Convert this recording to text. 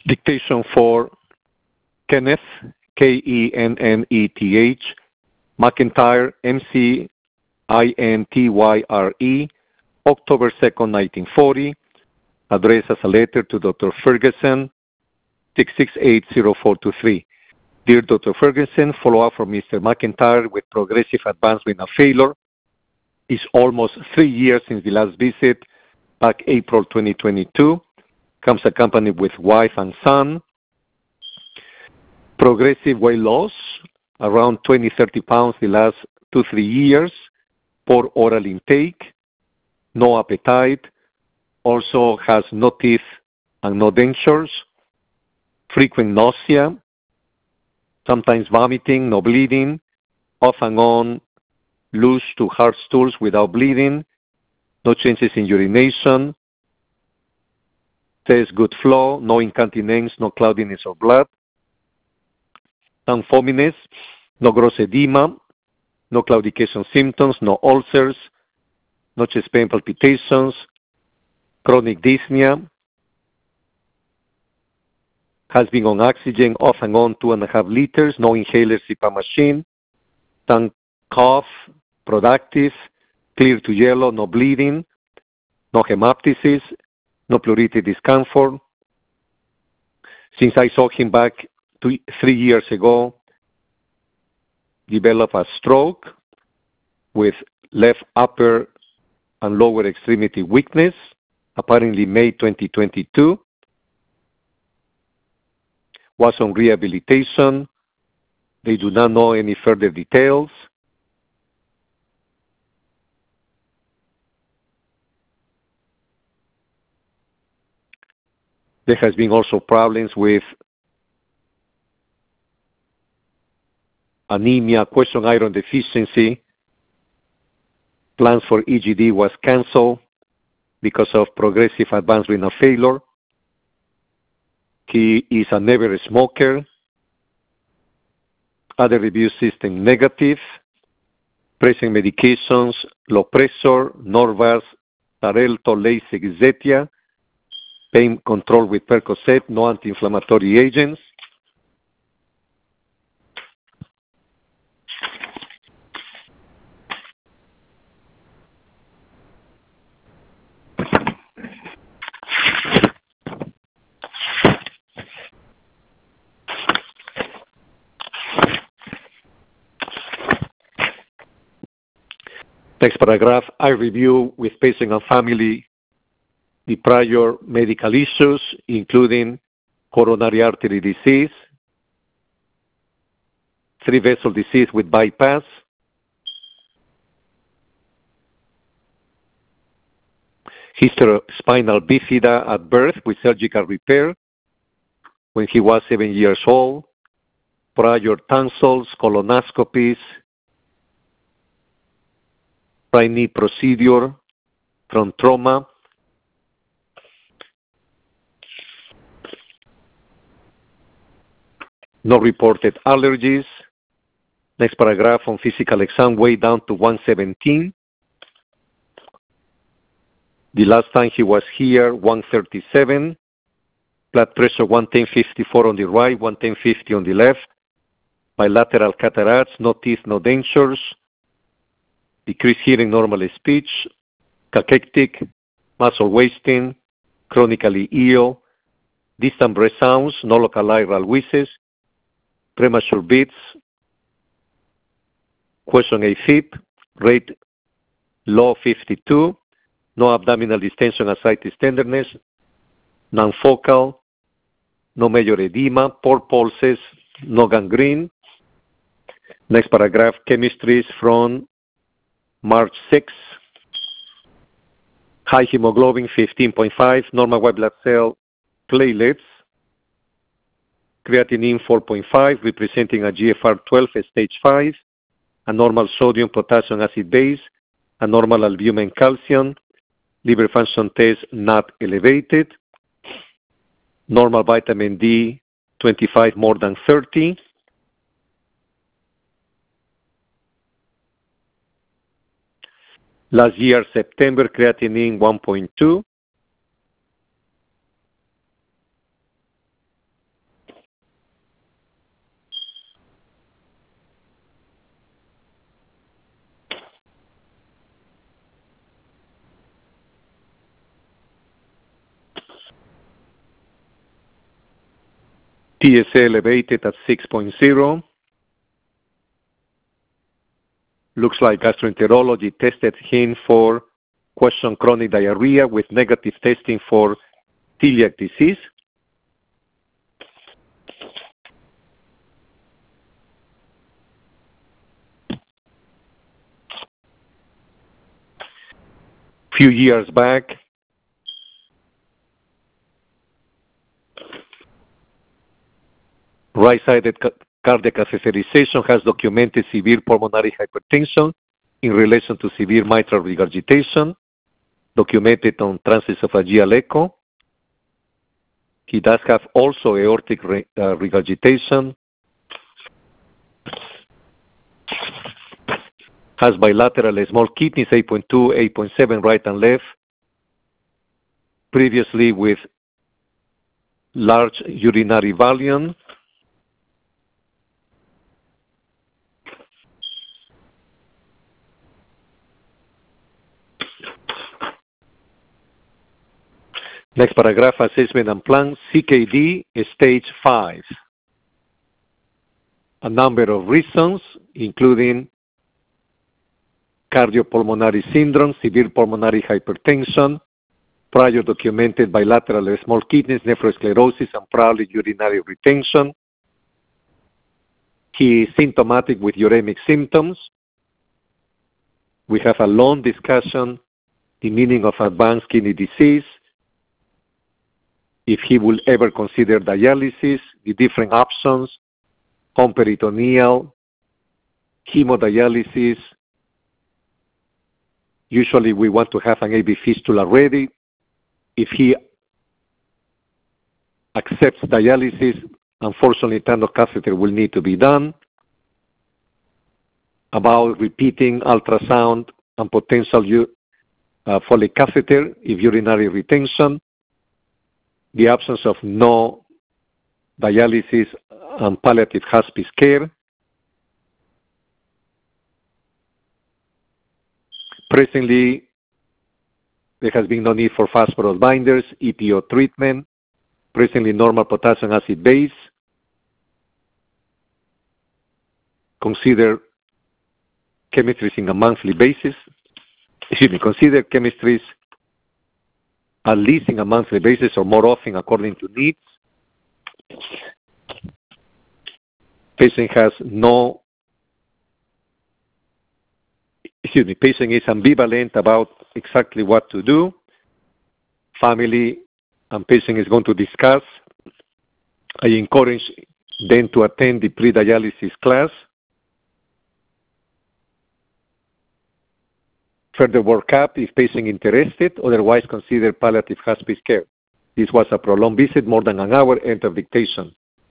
Dictation for Kenneth, Kenneth, McIntyre, McIntyre, October 2nd, 1940. Addressed as a letter to Dr. Ferguson, 6680423. Dear Dr. Ferguson, follow-up from Mr. McIntyre with progressive advanced renal failure. It's almost 3 years since the last visit, back April 2022. Comes accompanied with wife and son. Progressive weight loss, around 20-30 pounds the last 2-3 years. Poor oral intake, no appetite. Also has no teeth and no dentures. Frequent nausea, sometimes vomiting, no bleeding. Off and on, loose to hard stools without bleeding. No changes in urination. Says good flow, no incontinence, no cloudiness of blood. Some foaminess, no gross edema, no claudication symptoms, no ulcers, no chest pain palpitations, chronic dyspnea. Has been on oxygen off and on 2.5 liters, no inhaler CPAP machine. Some cough, productive, clear to yellow, no bleeding, no hemoptysis, no pleuritic discomfort. Since I saw him back 3 years ago, developed a stroke with left upper and lower extremity weakness, apparently May 2022. Was on rehabilitation. They do not know any further details. There has been also problems with anemia, question iron deficiency. Plans for EGD was canceled because of progressive advanced renal failure. He is a never smoker. Other review system negative. Present medications, Lopressor, Norvasc, Xarelto, Lasix, Zetia. Pain control with Percocet, no anti-inflammatory agents. Next paragraph, I review with patient and family the prior medical issues, including coronary artery disease, 3-vessel disease with bypass, history of spinal bifida at birth with surgical repair when he was 7 years old, prior tonsils, colonoscopies, right knee procedure from trauma, no reported allergies. Next paragraph on physical exam, way down to 117. The last time he was here, 137. Blood pressure 110/54 on the right, 110/50 on the left. Bilateral cataracts, no teeth, no dentures. Decreased hearing, normal speech. Cachectic, muscle wasting, chronically ill. Distant breath sounds, no localized wheezes. Premature beats. Question AFib, rate low 52. No abdominal distension, ascites, tenderness. Non-focal. No major edema. Poor pulses. No gangrene. Next paragraph, chemistries from March 6. High hemoglobin 15.5. Normal white blood cell platelets. Creatinine 4.5, representing a GFR12 stage 5. A normal sodium potassium acid base. A normal albumin calcium. Liver function test not elevated. Normal vitamin D 25 more than 30. Last year, September, creatinine 1.2. TSA elevated at 6.0. Looks like gastroenterology tested him for question chronic diarrhea with negative testing for celiac disease. Few years back, right-sided cardiac catheterization has documented severe pulmonary hypertension in relation to severe mitral regurgitation, documented on transesophageal echo. He does have also aortic regurgitation, has bilateral small kidneys, 8.2, 8.7 right and left, previously with large urinary volume. Next paragraph, assessment and plan, CKD, stage 5. A number of reasons, including cardiopulmonary syndrome, severe pulmonary hypertension, prior documented bilateral small kidneys, nephrosclerosis, and probably urinary retention. He is symptomatic with uremic symptoms. We have a long discussion, the meaning of advanced kidney disease, if he will ever consider dialysis, the different options, home peritoneal, hemodialysis. Usually we want to have an AV fistula ready. If he accepts dialysis, unfortunately, tandem catheter will need to be done. About repeating ultrasound and potential Foley catheter if urinary retention. The absence of no dialysis and palliative hospice care. Presently, there has been no need for phosphorus binders, EPO treatment. Presently, normal potassium acid base. Consider chemistries in a monthly basis. Consider chemistries at least in a monthly basis or more often according to needs. Patient has no, patient is ambivalent about exactly what to do. Family and patient is going to discuss. I encourage them to attend the pre-dialysis class. Further workup if patient interested, otherwise consider palliative hospice care. This was a prolonged visit, more than an hour, enter dictation.